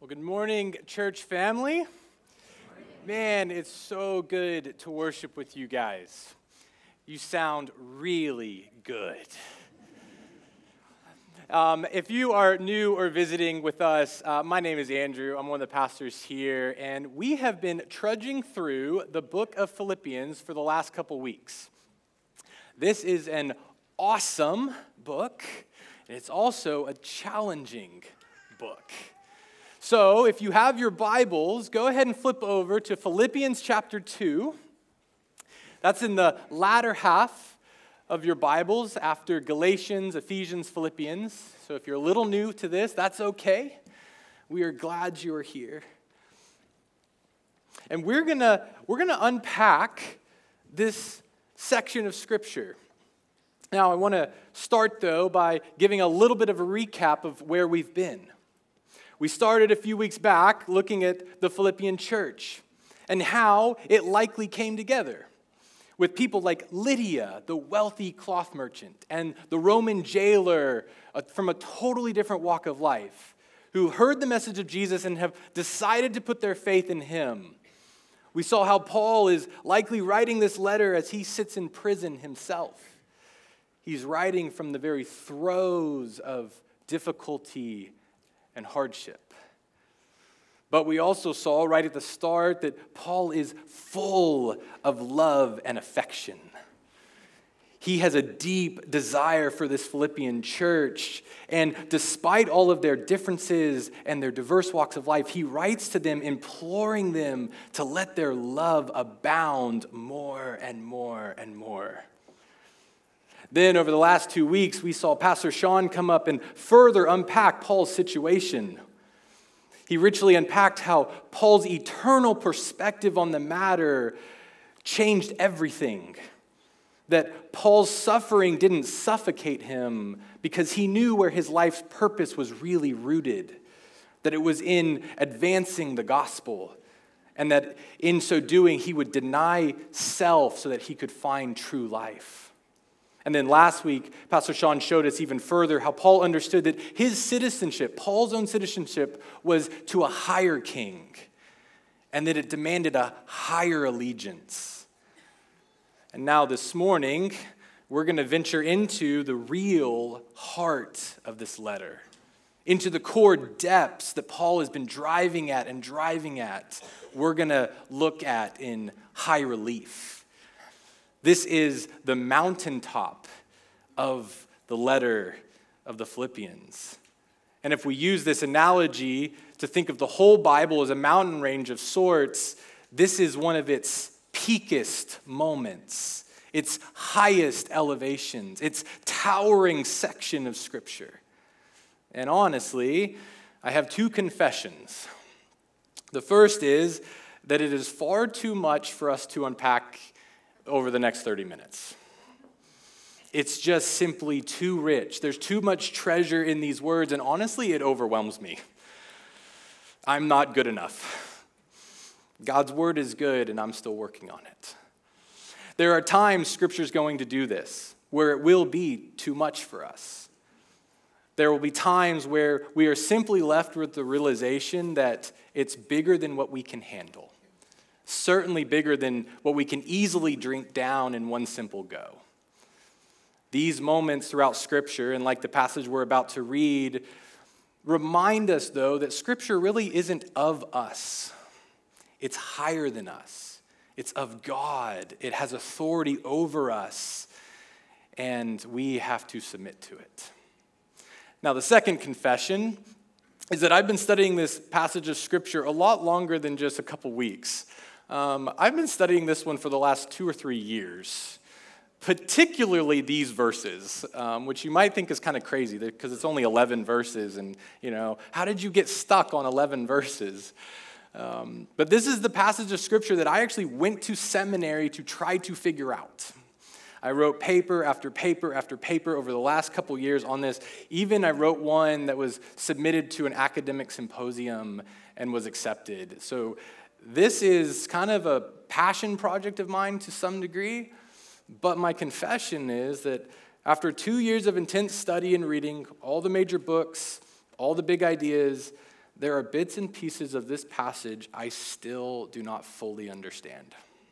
Well, good morning, church family. Man, it's so good to worship with you guys. You sound really good. If you are new or visiting with us, my name is Andrew. I'm one of the pastors here, and we have been trudging through the book of Philippians for the last couple weeks. This is an awesome book, and it's also a challenging book. So if you have your Bibles, go ahead and flip over to Philippians chapter 2. That's in the latter half of your Bibles after Galatians, Ephesians, Philippians. So if you're a little new to this, that's okay. We are glad you are here. And we're gonna unpack this section of Scripture. Now, I want to start, though, by giving a little bit of a recap of where we've been. We started a few weeks back looking at the Philippian church and how it likely came together with people like Lydia, the wealthy cloth merchant, and the Roman jailer from a totally different walk of life who heard the message of Jesus and have decided to put their faith in him. We saw how Paul is likely writing this letter as he sits in prison himself. He's writing from the very throes of difficulty and hardship. But we also saw right at the start that Paul is full of love and affection. He has a deep desire for this Philippian church, and despite all of their differences and their diverse walks of life, he writes to them imploring them to let their love abound more and more and more. Then over the last 2 weeks, we saw Pastor Sean come up and further unpack Paul's situation. He richly unpacked how Paul's eternal perspective on the matter changed everything. That Paul's suffering didn't suffocate him because he knew where his life's purpose was really rooted. That it was in advancing the gospel. And that in so doing, he would deny self so that he could find true life. And then last week, Pastor Sean showed us even further how Paul understood that his citizenship, Paul's own citizenship, was to a higher king, and that it demanded a higher allegiance. And now this morning, we're going to venture into the real heart of this letter, into the core depths that Paul has been driving at. We're going to look at in high relief. This is the mountaintop of the letter of the Philippians. And if we use this analogy to think of the whole Bible as a mountain range of sorts, this is one of its peakest moments, its highest elevations, its towering section of Scripture. And honestly, I have two confessions. The first is that it is far too much for us to unpack over the next 30 minutes. It's just simply too rich. There's too much treasure in these words, and honestly, it overwhelms me. I'm not good enough. God's word is good, and I'm still working on it. There are times Scripture's going to do this, where it will be too much for us. There will be times where we are simply left with the realization that it's bigger than what we can handle. Certainly bigger than what we can easily drink down in one simple go. These moments throughout Scripture, and like the passage we're about to read, remind us, though, that Scripture really isn't of us. It's higher than us. It's of God. It has authority over us, and we have to submit to it. Now, the second confession is that I've been studying this passage of Scripture a lot longer than just a couple weeks. I've been studying this one for the last 2 or 3 years, particularly these verses, which you might think is kind of crazy because it's only 11 verses, and, how did you get stuck on 11 verses? But this is the passage of Scripture that I actually went to seminary to try to figure out. I wrote paper after paper after paper over the last couple years on this. Even I wrote one that was submitted to an academic symposium and was accepted. So this is kind of a passion project of mine to some degree, but my confession is that after 2 years of intense study and reading all the major books, all the big ideas, there are bits and pieces of this passage I still do not fully understand.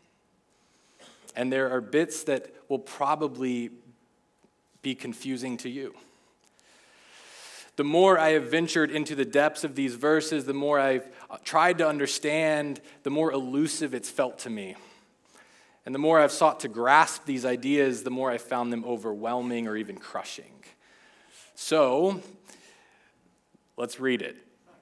And there are bits that will probably be confusing to you. The more I have ventured into the depths of these verses, the more I've tried to understand, the more elusive it's felt to me. And the more I've sought to grasp these ideas, the more I found them overwhelming or even crushing. So, let's read it.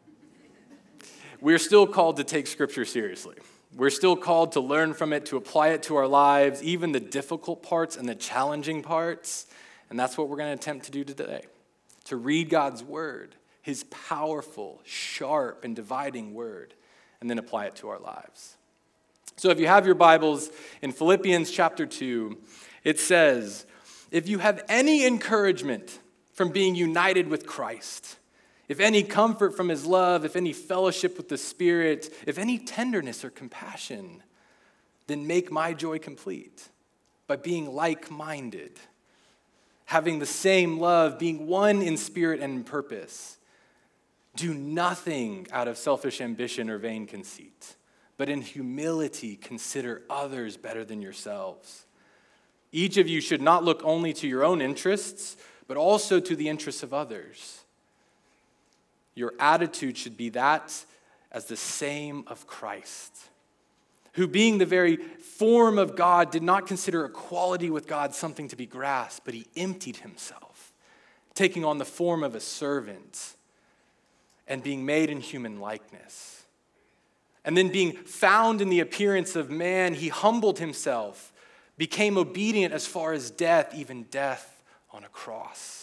We're still called to take Scripture seriously. We're still called to learn from it, to apply it to our lives, even the difficult parts and the challenging parts. And that's what we're going to attempt to do today. To read God's word, his powerful, sharp, and dividing word, and then apply it to our lives. So if you have your Bibles, in Philippians chapter 2, it says, if you have any encouragement from being united with Christ, if any comfort from his love, if any fellowship with the Spirit, if any tenderness or compassion, then make my joy complete by being like-minded, having the same love, being one in spirit and in purpose. Do nothing out of selfish ambition or vain conceit, but in humility consider others better than yourselves. Each of you should not look only to your own interests, but also to the interests of others. Your attitude should be that as the same of Christ, who being the very form of God did not consider equality with God something to be grasped, but he emptied himself, taking on the form of a servant and being made in human likeness. And then being found in the appearance of man, he humbled himself, became obedient as far as death, even death on a cross.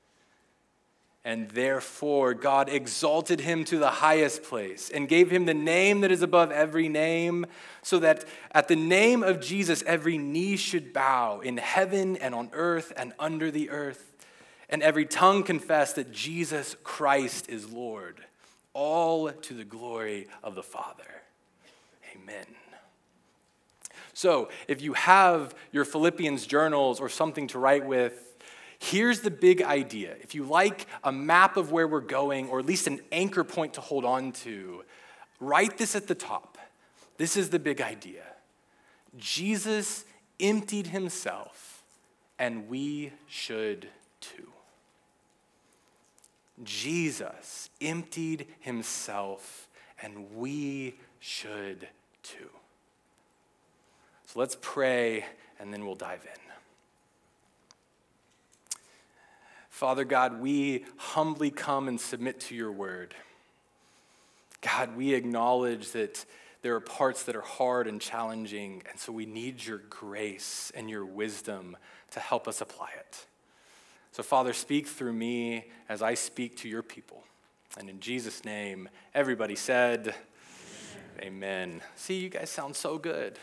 And therefore, God exalted him to the highest place and gave him the name that is above every name, so that at the name of Jesus, every knee should bow in heaven and on earth and under the earth, and every tongue confess that Jesus Christ is Lord, all to the glory of the Father. Amen. So, if you have your Philippians journals or something to write with, here's the big idea. If you like a map of where we're going, or at least an anchor point to hold on to, write this at the top. This is the big idea. Jesus emptied himself, and we should too. Jesus emptied himself, and we should too. So let's pray, and then we'll dive in. Father God, we humbly come and submit to your word. God, we acknowledge that there are parts that are hard and challenging, and so we need your grace and your wisdom to help us apply it. So Father, speak through me as I speak to your people. And in Jesus' name, everybody said, Amen. See, you guys sound so good.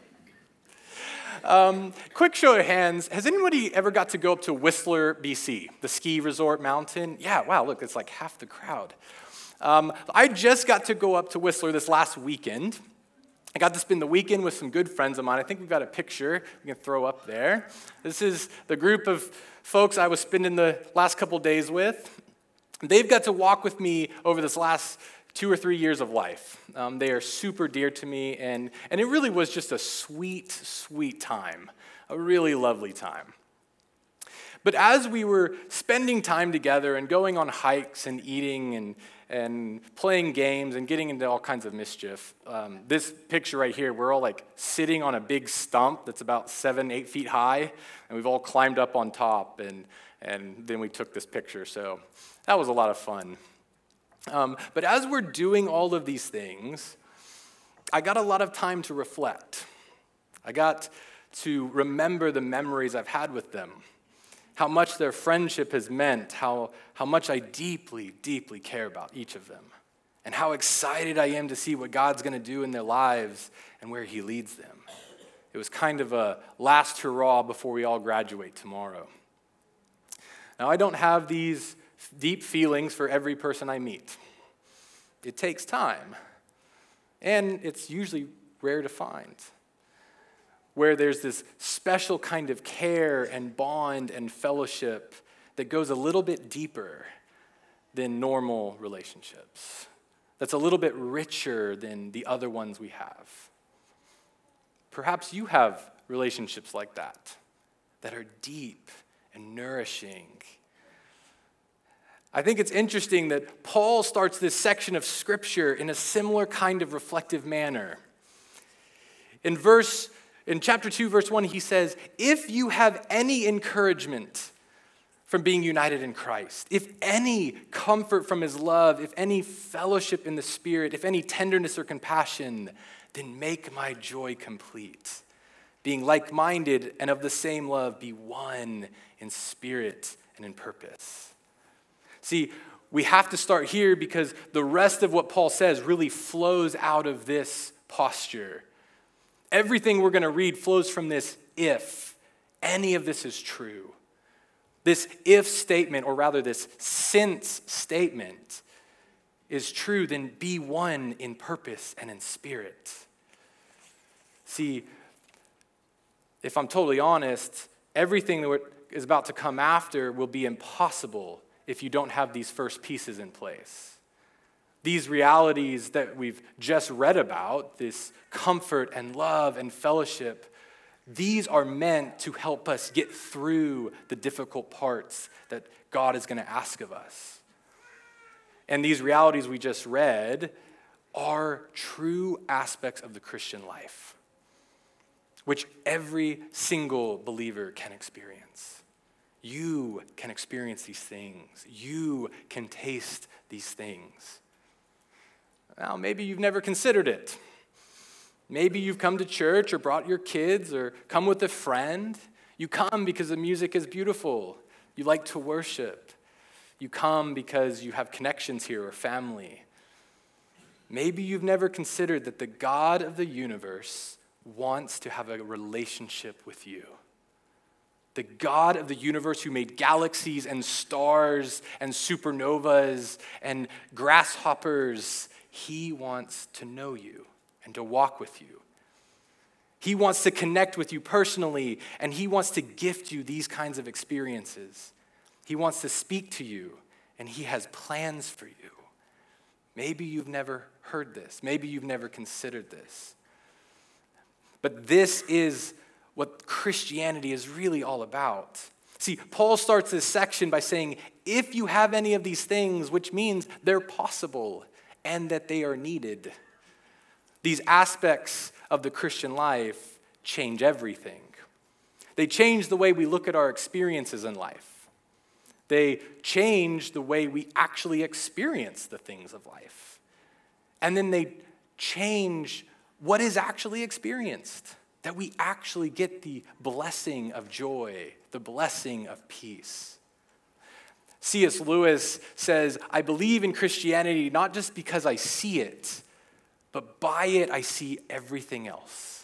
Quick show of hands. Has anybody ever got to go up to Whistler, BC, the ski resort mountain? Yeah, wow, look, it's like half the crowd. I just got to go up to Whistler this last weekend. I got to spend the weekend with some good friends of mine. I think we've got a picture we can throw up there. This is the group of folks I was spending the last couple days with. They've got to walk with me over this last 2 or 3 years of life. They are super dear to me, and it really was just a sweet, sweet time, a really lovely time. But as we were spending time together and going on hikes and eating and playing games and getting into all kinds of mischief, this picture right here, we're all like sitting on a big stump that's about 7-8 feet high, and we've all climbed up on top, and then we took this picture, so that was a lot of fun. But as we're doing all of these things, I got a lot of time to reflect. I got to remember the memories I've had with them, how much their friendship has meant, how much I deeply, deeply care about each of them, and how excited I am to see what God's going to do in their lives and where he leads them. It was kind of a last hurrah before we all graduate tomorrow. Now, I don't have these deep feelings for every person I meet. It takes time, and it's usually rare to find, where there's this special kind of care and bond and fellowship that goes a little bit deeper than normal relationships. that's a little bit richer than the other ones we have. Perhaps you have relationships like that are deep and nourishing. I think it's interesting that Paul starts this section of Scripture in a similar kind of reflective manner. In chapter 2, verse 1, he says, if you have any encouragement from being united in Christ, if any comfort from his love, if any fellowship in the Spirit, if any tenderness or compassion, then make my joy complete. Being like-minded and of the same love, be one in spirit and in purpose. See, we have to start here because the rest of what Paul says really flows out of this posture. Everything we're going to read flows from this if any of this is true. This if statement, or rather this since statement, is true, then be one in purpose and in spirit. See, if I'm totally honest, everything that is about to come after will be impossible if you don't have these first pieces in place. These realities that we've just read about, this comfort and love and fellowship, these are meant to help us get through the difficult parts that God is going to ask of us. And these realities we just read are true aspects of the Christian life, which every single believer can experience. You can experience these things. You can taste these things. Now, maybe you've never considered it. Maybe you've come to church or brought your kids or come with a friend. You come because the music is beautiful. You like to worship. You come because you have connections here or family. Maybe you've never considered that the God of the universe wants to have a relationship with you. The God of the universe who made galaxies and stars and supernovas and grasshoppers, he wants to know you and to walk with you. He wants to connect with you personally, and he wants to gift you these kinds of experiences. He wants to speak to you, and he has plans for you. Maybe you've never heard this. Maybe you've never considered this. But this is what Christianity is really all about. See, Paul starts this section by saying, if you have any of these things, which means they're possible and that they are needed, these aspects of the Christian life change everything. They change the way we look at our experiences in life. They change the way we actually experience the things of life. And then they change what is actually experienced, that we actually get the blessing of joy, the blessing of peace. C.S. Lewis says, I believe in Christianity not just because I see it, but by it I see everything else.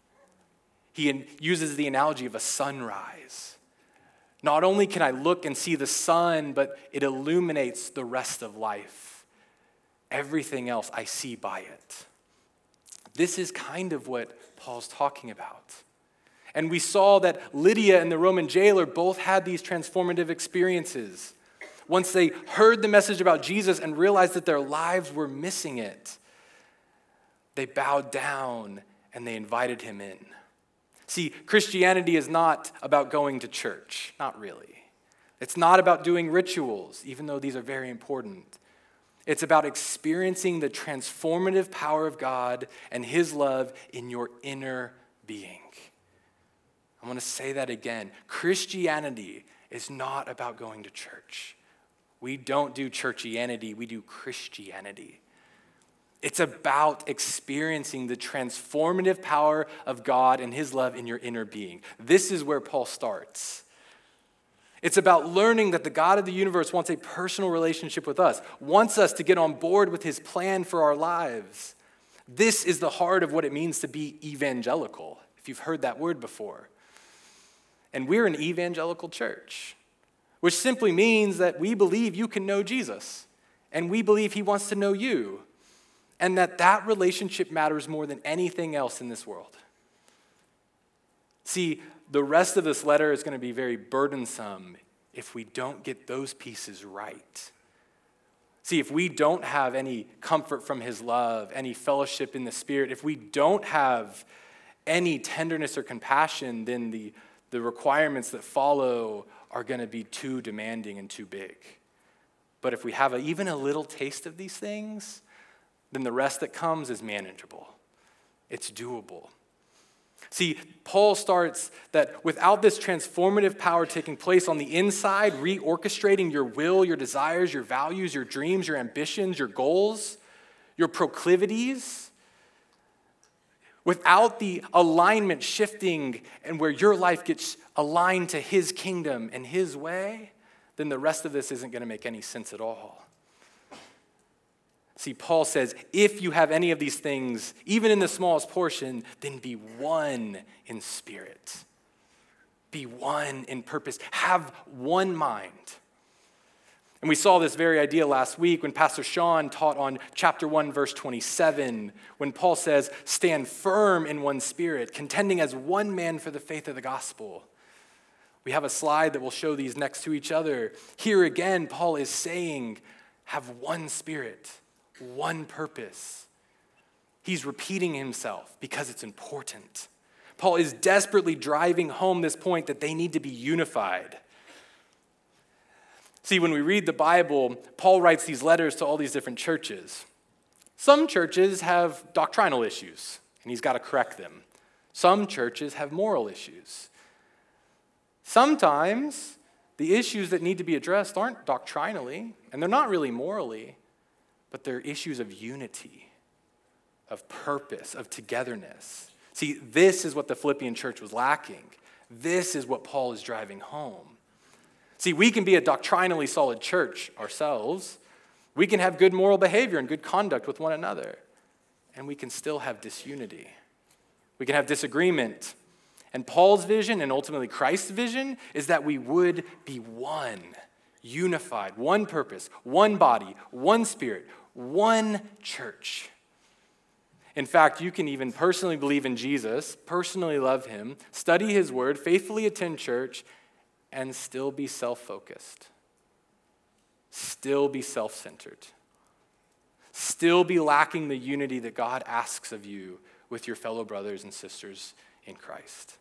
He uses the analogy of a sunrise. Not only can I look and see the sun, but it illuminates the rest of life. Everything else I see by it. This is kind of what Paul's talking about. And we saw that Lydia and the Roman jailer both had these transformative experiences. Once they heard the message about Jesus and realized that their lives were missing it, they bowed down and they invited him in. See, Christianity is not about going to church, not really. It's not about doing rituals, even though these are very important. It's about experiencing the transformative power of God and his love in your inner being. I want to say that again. Christianity is not about going to church. We don't do churchianity, we do Christianity. It's about experiencing the transformative power of God and his love in your inner being. This is where Paul starts. It's about learning that the God of the universe wants a personal relationship with us, wants us to get on board with his plan for our lives. This is the heart of what it means to be evangelical, if you've heard that word before. And we're an evangelical church, which simply means that we believe you can know Jesus, and we believe he wants to know you, and that relationship matters more than anything else in this world. See, the rest of this letter is going to be very burdensome if we don't get those pieces right. See, if we don't have any comfort from his love, any fellowship in the Spirit, if we don't have any tenderness or compassion, then the requirements that follow are going to be too demanding and too big. But if we have even a little taste of these things, then the rest that comes is manageable. It's doable. See, Paul starts that without this transformative power taking place on the inside, reorchestrating your will, your desires, your values, your dreams, your ambitions, your goals, your proclivities, without the alignment shifting and where your life gets aligned to his kingdom and his way, then the rest of this isn't going to make any sense at all. See, Paul says, if you have any of these things, even in the smallest portion, then be one in spirit. Be one in purpose. Have one mind. And we saw this very idea last week when Pastor Sean taught on chapter 1, verse 27, when Paul says, stand firm in one spirit, contending as one man for the faith of the gospel. We have a slide that will show these next to each other. Here again, Paul is saying, have one spirit, one purpose. He's repeating himself because it's important. Paul is desperately driving home this point that they need to be unified. See, when we read the Bible, Paul writes these letters to all these different churches. Some churches have doctrinal issues, and he's got to correct them. Some churches have moral issues. Sometimes the issues that need to be addressed aren't doctrinally, and they're not really morally, but they're issues of unity, of purpose, of togetherness. See, this is what the Philippian church was lacking. This is what Paul is driving home. See, we can be a doctrinally solid church ourselves. We can have good moral behavior and good conduct with one another. And we can still have disunity. We can have disagreement. And Paul's vision, and ultimately Christ's vision, is that we would be one, unified, one purpose, one body, one spirit, one church. In fact, you can even personally believe in Jesus, personally love him, study his word, faithfully attend church, and still be self-focused, still be self-centered, still be lacking the unity that God asks of you with your fellow brothers and sisters in Christ.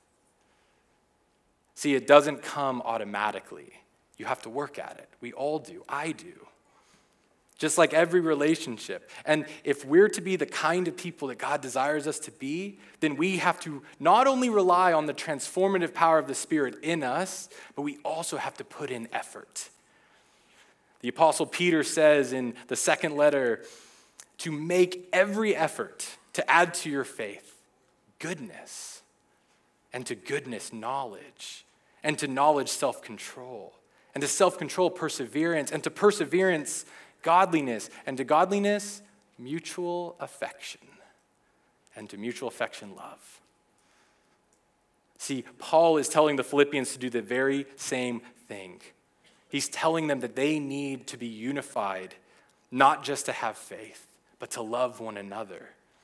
See, it doesn't come automatically. You have to work at it. We all do. I do. Just like every relationship. And if we're to be the kind of people that God desires us to be, then we have to not only rely on the transformative power of the Spirit in us, but we also have to put in effort. The Apostle Peter says in the second letter, to make every effort to add to your faith goodness, and to goodness knowledge, and to knowledge self-control, and to self-control perseverance, and to perseverance godliness, and to godliness, mutual affection, and to mutual affection, love. See, Paul is telling the Philippians to do the very same thing. He's telling them that they need to be unified, not just to have faith, but to love one another.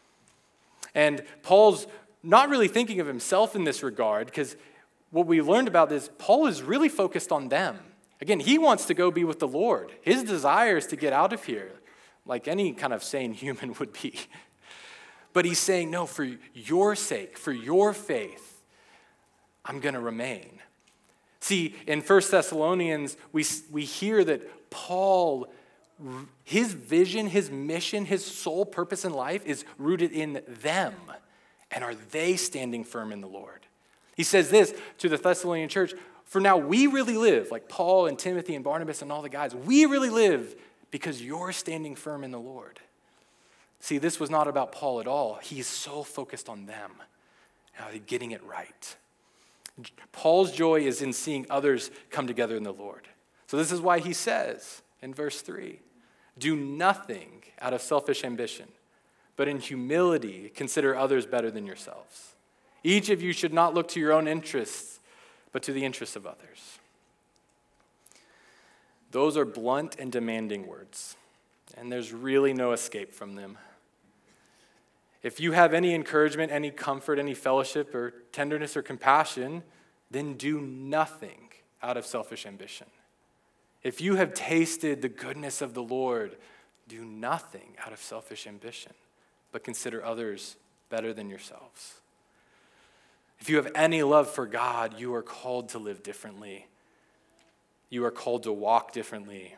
And Paul's not really thinking of himself in this regard, because what we learned about this, Paul is really focused on them. Again, he wants to go be with the Lord. His desire is to get out of here, like any kind of sane human would be. But he's saying, no, for your sake, for your faith, I'm going to remain. See, in 1 Thessalonians, we hear that Paul, his vision, his mission, his sole purpose in life is rooted in them. And are they standing firm in the Lord? He says this to the Thessalonian church, for now we really live, like Paul and Timothy and Barnabas and all the guys, we really live because you're standing firm in the Lord. See, this was not about Paul at all. He's so focused on them, getting it right. Paul's joy is in seeing others come together in the Lord. So this is why he says in verse 3, do nothing out of selfish ambition, but in humility consider others better than yourselves. Each of you should not look to your own interests, but to the interests of others. Those are blunt and demanding words, and there's really no escape from them. If you have any encouragement, any comfort, any fellowship, or tenderness or compassion, then do nothing out of selfish ambition. If you have tasted the goodness of the Lord, do nothing out of selfish ambition, but consider others better than yourselves. If you have any love for God, you are called to live differently. You are called to walk differently.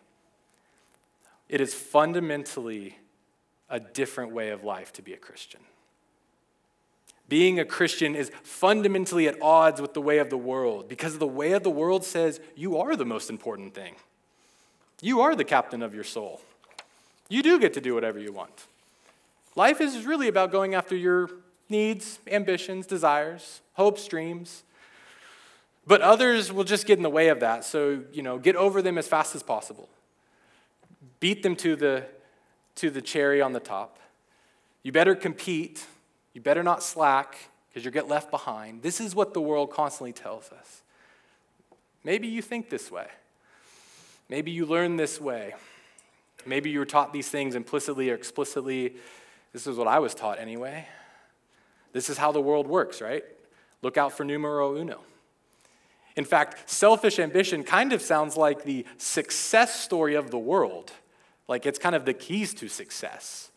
It is fundamentally a different way of life to be a Christian. Being a Christian is fundamentally at odds with the way of the world, because the way of the world says you are the most important thing. You are the captain of your soul. You do get to do whatever you want. Life is really about going after your needs, ambitions, desires, hopes, dreams. But others will just get in the way of that, so, get over them as fast as possible. Beat them to the cherry on the top. You better compete. You better not slack, because you'll get left behind. This is what the world constantly tells us. Maybe you think this way. Maybe you learn this way. Maybe you were taught these things implicitly or explicitly. This is what I was taught anyway. This is how the world works, right? Look out for numero uno. In fact, selfish ambition kind of sounds like the success story of the world. Like it's kind of the keys to success.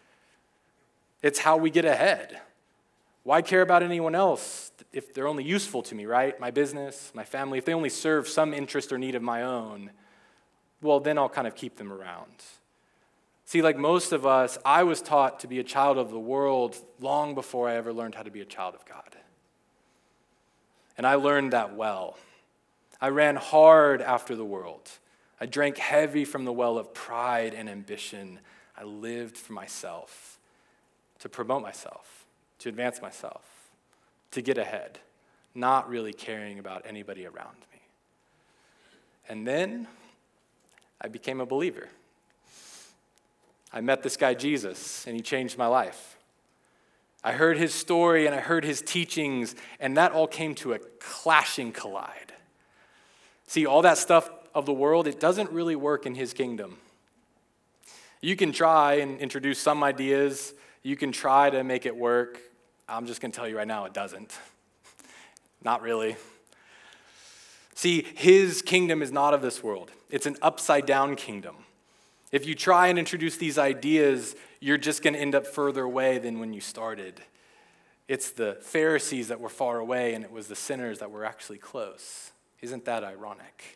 It's how we get ahead. Why care about anyone else if they're only useful to me, right? My business, my family, if they only serve some interest or need of my own, well, then I'll kind of keep them around. See, like most of us, I was taught to be a child of the world long before I ever learned how to be a child of God. And I learned that well. I ran hard after the world. I drank heavy from the well of pride and ambition. I lived for myself, to promote myself, to advance myself, to get ahead, not really caring about anybody around me. And then I became a believer. I met this guy, Jesus, and he changed my life. I heard his story and I heard his teachings, and that all came to a clashing collide. See, all that stuff of the world, it doesn't really work in his kingdom. You can try and introduce some ideas. You can try to make it work. I'm just going to tell you right now, it doesn't. Not really. See, his kingdom is not of this world. It's an upside-down kingdom. If you try and introduce these ideas, you're just going to end up further away than when you started. It's the Pharisees that were far away, and it was the sinners that were actually close. Isn't that ironic?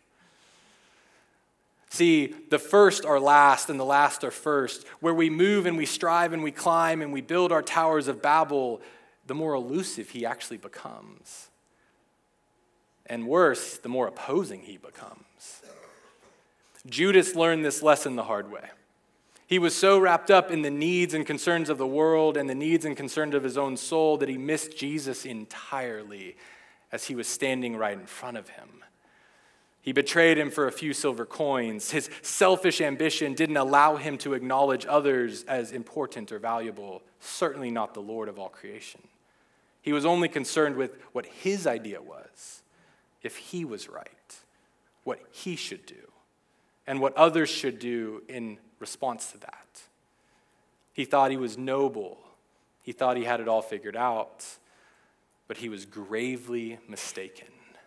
See, the first are last, and the last are first. Where we move and we strive and we climb and we build our towers of Babel, the more elusive he actually becomes. And worse, the more opposing he becomes. Judas learned this lesson the hard way. He was so wrapped up in the needs and concerns of the world and the needs and concerns of his own soul that he missed Jesus entirely as he was standing right in front of him. He betrayed him for a few silver coins. His selfish ambition didn't allow him to acknowledge others as important or valuable, certainly not the Lord of all creation. He was only concerned with what his idea was, if he was right, what he should do, and what others should do in response to that. He thought he was noble. He thought he had it all figured out, but he was gravely mistaken.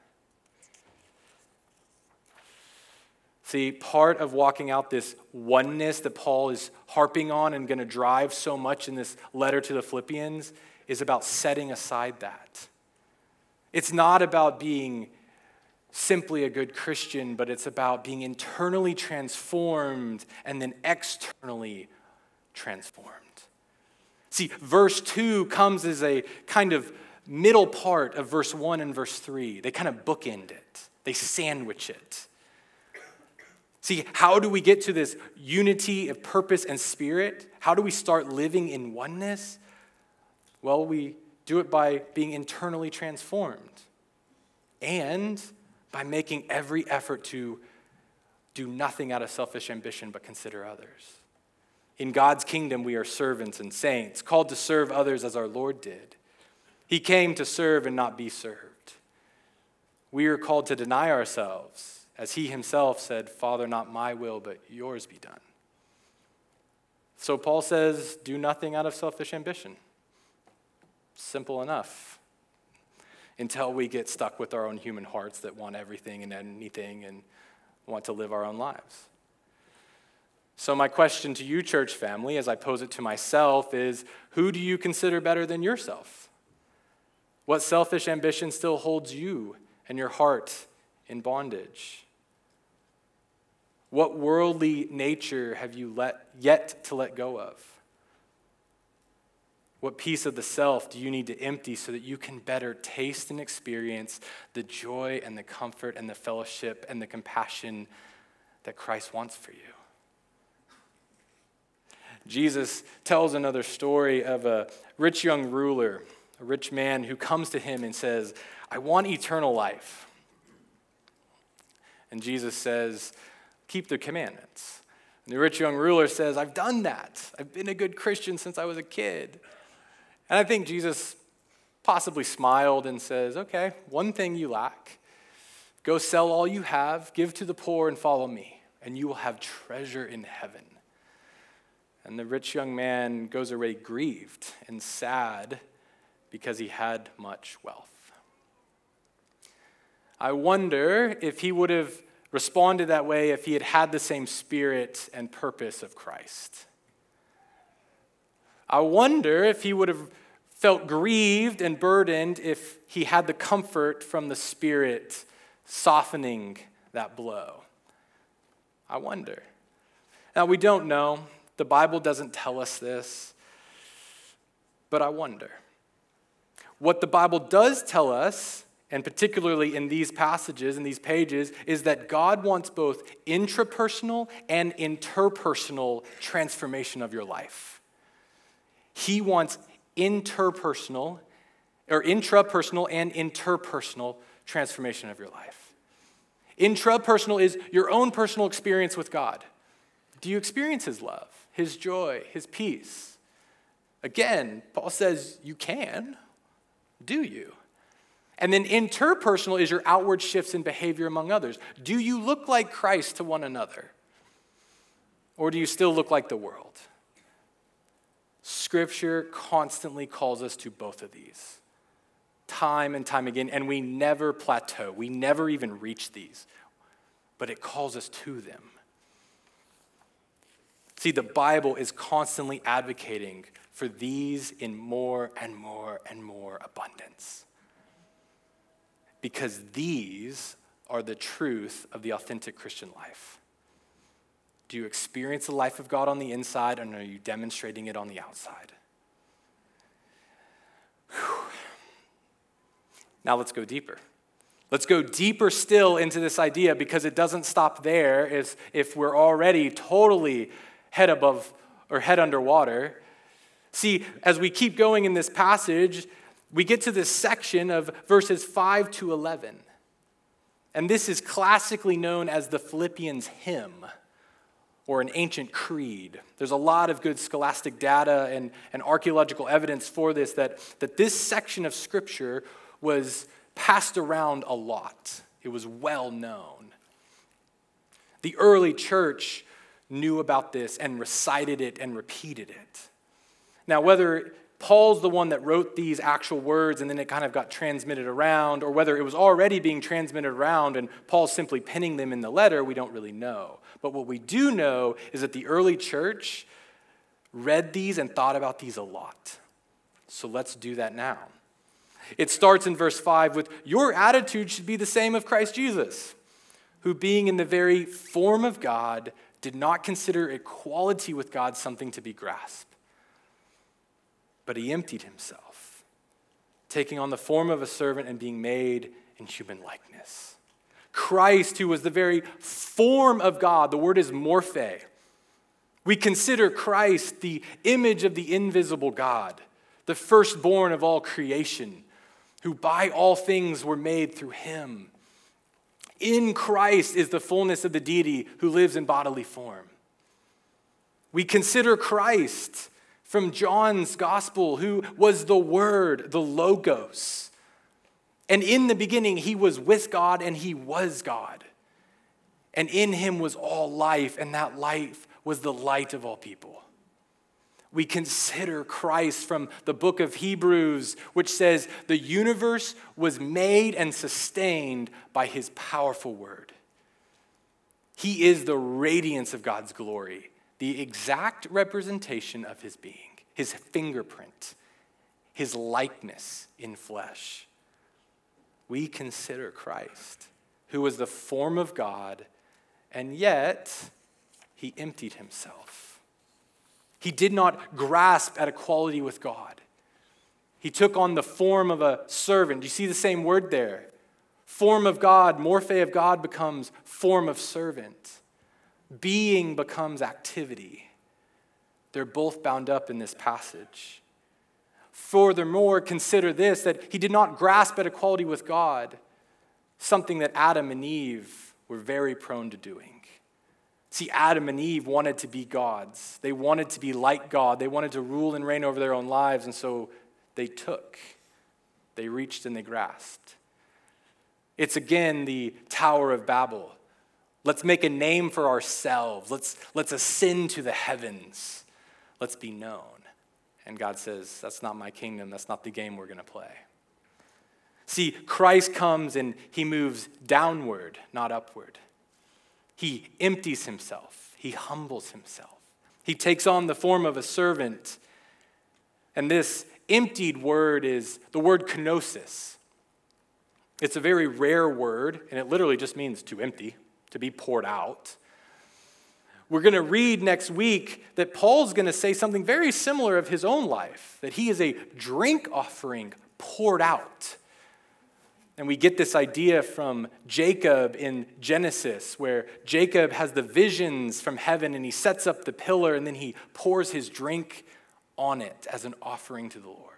See, part of walking out this oneness that Paul is harping on and going to drive so much in this letter to the Philippians is about setting aside that. It's not about being simply a good Christian, but it's about being internally transformed and then externally transformed. See, verse 2 comes as a kind of middle part of verse 1 and verse 3. They kind of bookend it. They sandwich it. See, how do we get to this unity of purpose and spirit? How do we start living in oneness? Well, we do it by being internally transformed and by making every effort to do nothing out of selfish ambition but consider others. In God's kingdom, we are servants and saints, called to serve others as our Lord did. He came to serve and not be served. We are called to deny ourselves, as he himself said, "Father, not my will, but yours be done." So Paul says, do nothing out of selfish ambition. Simple enough. Until we get stuck with our own human hearts that want everything and anything and want to live our own lives. So my question to you, church family, as I pose it to myself, is who do you consider better than yourself? What selfish ambition still holds you and your heart in bondage? What worldly nature have you yet to let go of? What piece of the self do you need to empty so that you can better taste and experience the joy and the comfort and the fellowship and the compassion that Christ wants for you? Jesus tells another story of a rich young ruler, a rich man who comes to him and says, I want eternal life. And Jesus says, keep the commandments. And the rich young ruler says, I've done that. I've been a good Christian since I was a kid. And I think Jesus possibly smiled and says, okay, one thing you lack. Go sell all you have, give to the poor, and follow me, and you will have treasure in heaven. And the rich young man goes away grieved and sad because he had much wealth. I wonder if he would have responded that way if he had had the same spirit and purpose of Christ. I wonder if he would have felt grieved and burdened if he had the comfort from the Spirit softening that blow. I wonder. Now, we don't know. The Bible doesn't tell us this, but I wonder. What the Bible does tell us, and particularly in these passages, in these pages, is that God wants both intrapersonal and interpersonal transformation of your life. He wants intrapersonal and interpersonal transformation of your life. Intrapersonal is your own personal experience with God. Do you experience his love, his joy, his peace? Again, Paul says you can. Do you? And then interpersonal is your outward shifts in behavior among others. Do you look like Christ to one another? Or do you still look like the world? Scripture constantly calls us to both of these, time and time again, and we never plateau. We never even reach these, but it calls us to them. See, the Bible is constantly advocating for these in more and more and more abundance, because these are the truth of the authentic Christian life. Do you experience the life of God on the inside, or are you demonstrating it on the outside? Whew. Now let's go deeper. Let's go deeper still into this idea, because it doesn't stop there if we're already totally head above or head underwater. See, as we keep going in this passage, we get to this section of verses 5 to 11. And this is classically known as the Philippians hymn, or an ancient creed. There's a lot of good scholastic data and archaeological evidence for this, that this section of Scripture was passed around a lot. It was well known. The early church knew about this and recited it and repeated it. Now, whether Paul's the one that wrote these actual words and then it kind of got transmitted around, or whether it was already being transmitted around and Paul's simply penning them in the letter, we don't really know. But what we do know is that the early church read these and thought about these a lot. So let's do that now. It starts in verse 5 with, your attitude should be the same of Christ Jesus, who being in the very form of God, did not consider equality with God something to be grasped. But he emptied himself, taking on the form of a servant and being made in human likeness. Christ, who was the very form of God, the word is morphe. We consider Christ the image of the invisible God, the firstborn of all creation, who by all things were made through him. In Christ is the fullness of the deity who lives in bodily form. We consider Christ from John's gospel, who was the Word, the Logos. And in the beginning, he was with God and he was God. And in him was all life, and that life was the light of all people. We consider Christ from the book of Hebrews, which says the universe was made and sustained by his powerful word. He is the radiance of God's glory, the exact representation of his being, his fingerprint, his likeness in flesh. We consider Christ, who was the form of God, and yet he emptied himself. He did not grasp at equality with God. He took on the form of a servant. Do you see the same word there? Form of God, morphe of God becomes form of servant. Being becomes activity. They're both bound up in this passage. Furthermore, consider this, that he did not grasp at equality with God, something that Adam and Eve were very prone to doing. See, Adam and Eve wanted to be gods. They wanted to be like God. They wanted to rule and reign over their own lives, and so they took, they reached, and they grasped. It's again the Tower of Babel. Let's make a name for ourselves. Let's ascend to the heavens. Let's be known. And God says, that's not my kingdom. That's not the game we're going to play. See, Christ comes and he moves downward, not upward. He empties himself. He humbles himself. He takes on the form of a servant. And this emptied word is the word kenosis. It's a very rare word, and it literally just means to empty, to be poured out. We're going to read next week that Paul's going to say something very similar of his own life, that he is a drink offering poured out. And we get this idea from Jacob in Genesis, where Jacob has the visions from heaven, and he sets up the pillar, and then he pours his drink on it as an offering to the Lord.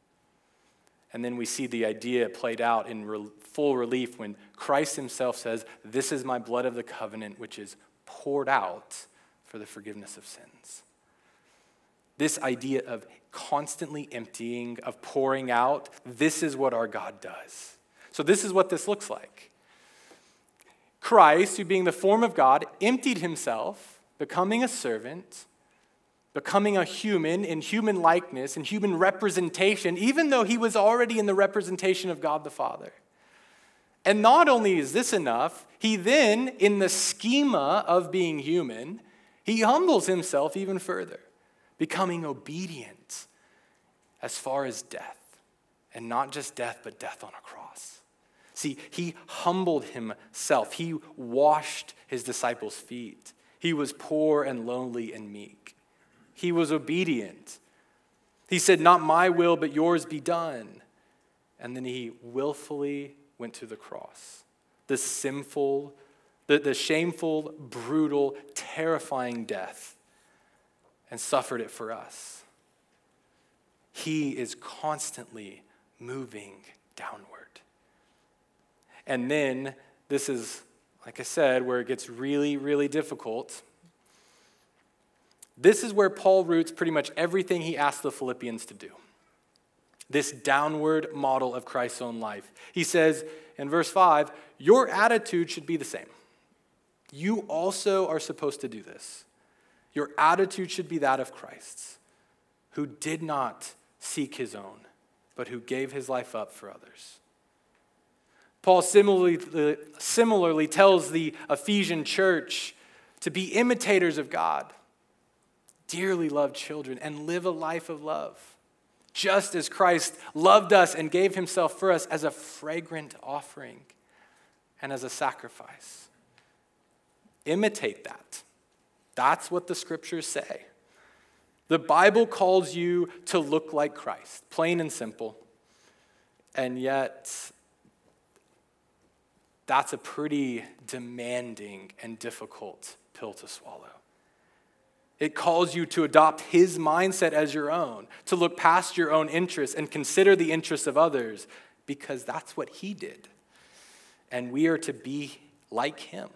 And then we see the idea played out in full relief when Christ himself says, "This is my blood of the covenant, which is poured out for the forgiveness of sins." This idea of constantly emptying, of pouring out, this is what our God does. So this is what this looks like. Christ, who being the form of God, emptied himself, becoming a servant, becoming a human in human likeness and human representation, even though he was already in the representation of God the Father. And not only is this enough, he then, in the schema of being human, he humbles himself even further, becoming obedient as far as death. And not just death, but death on a cross. See, he humbled himself. He washed his disciples' feet. He was poor and lonely and meek. He was obedient. He said, "Not my will, but yours be done." And then he willfully went to the cross. The shameful, brutal, terrifying death, and suffered it for us. He is constantly moving downward. And then, this is, like I said, where it gets really, really difficult. This is where Paul roots pretty much everything he asked the Philippians to do. This downward model of Christ's own life. He says in verse 5, your attitude should be the same. You also are supposed to do this. Your attitude should be that of Christ's, who did not seek his own, but who gave his life up for others. Paul similarly tells the Ephesian church to be imitators of God, dearly loved children, and live a life of love, just as Christ loved us and gave himself for us as a fragrant offering and as a sacrifice. Imitate that. That's what the scriptures say. The Bible calls you to look like Christ, plain and simple, and yet that's a pretty demanding and difficult pill to swallow. It calls you to adopt his mindset as your own, to look past your own interests and consider the interests of others, because that's what he did. And we are to be like him.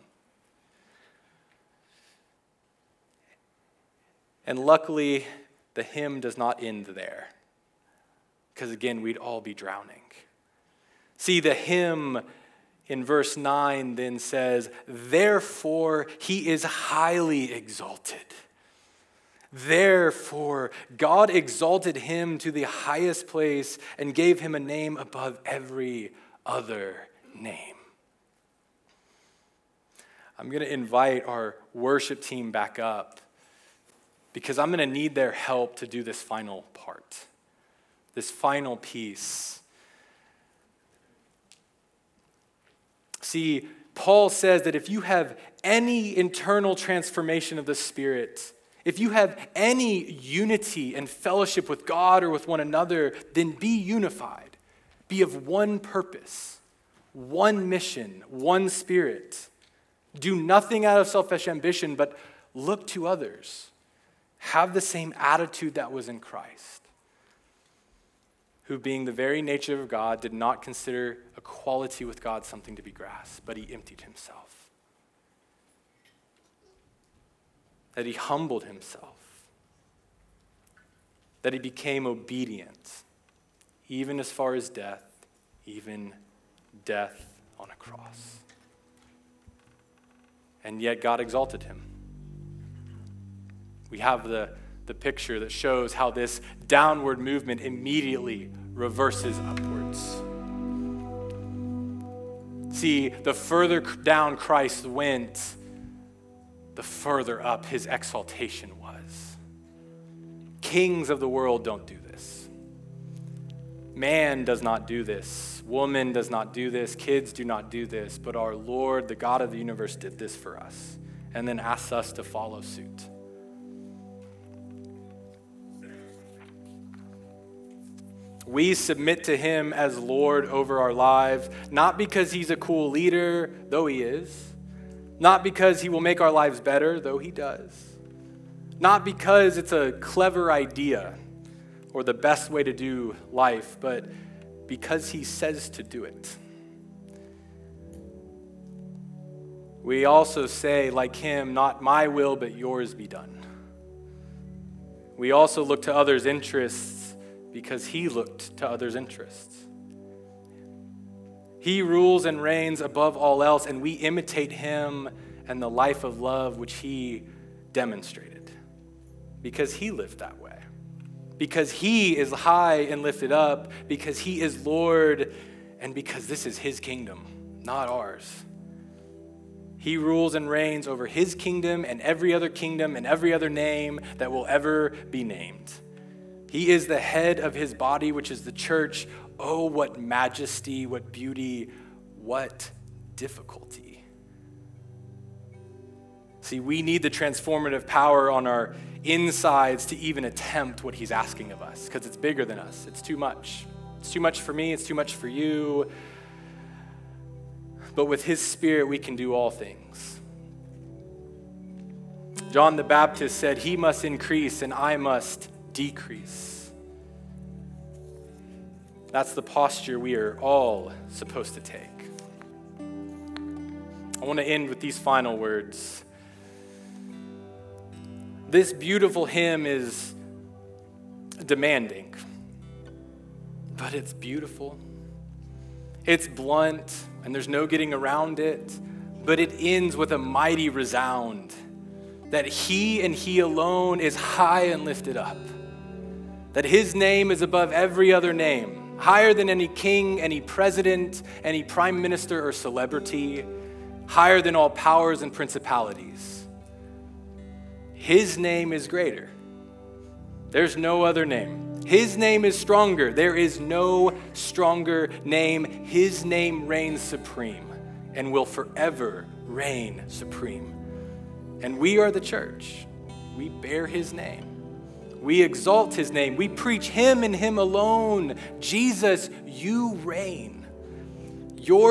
And luckily, the hymn does not end there, because again, we'd all be drowning. See, the hymn in verse 9 then says, therefore he is highly exalted. Therefore, God exalted him to the highest place and gave him a name above every other name. I'm going to invite our worship team back up because I'm going to need their help to do this final part, this final piece. See, Paul says that if you have any internal transformation of the Spirit, if you have any unity and fellowship with God or with one another, then be unified. Be of one purpose, one mission, one Spirit. Do nothing out of selfish ambition, but look to others. Have the same attitude that was in Christ, who being the very nature of God did not consider equality with God something to be grasped, but he emptied himself. That he humbled himself. That he became obedient, even as far as death, even death on a cross. And yet God exalted him. We have the picture that shows how this downward movement immediately reverses upwards. See, the further down Christ went, the further up his exaltation was. Kings of the world don't do this. Man does not do this. Woman does not do this. Kids do not do this. But our Lord, the God of the universe, did this for us and then asks us to follow suit. We submit to him as Lord over our lives, not because he's a cool leader, though he is. Not because he will make our lives better, though he does. Not because it's a clever idea or the best way to do life, but because he says to do it. We also say, like him, not my will, but yours be done. We also look to others' interests because he looked to others' interests. He rules and reigns above all else, and we imitate him and the life of love which he demonstrated because he lived that way. Because he is high and lifted up, because he is Lord, and because this is his kingdom, not ours. He rules and reigns over his kingdom and every other name that will ever be named. He is the head of his body, which is the church. Oh, what majesty, what beauty, what difficulty. See, we need the transformative power on our insides to even attempt what he's asking of us, because it's bigger than us. It's too much. It's too much for me. It's too much for you. But with his Spirit, we can do all things. John the Baptist said, he must increase and I must decrease. That's the posture we are all supposed to take. I want to end with these final words. This beautiful hymn is demanding, but it's beautiful. It's blunt, and there's no getting around it, but it ends with a mighty resound that he and he alone is high and lifted up, that his name is above every other name, higher than any king, any president, any prime minister or celebrity, higher than all powers and principalities. His name is greater. There's no other name. His name is stronger. There is no stronger name. His name reigns supreme and will forever reign supreme. And we are the church. We bear his name. We exalt his name. We preach him and him alone. Jesus, you reign. Your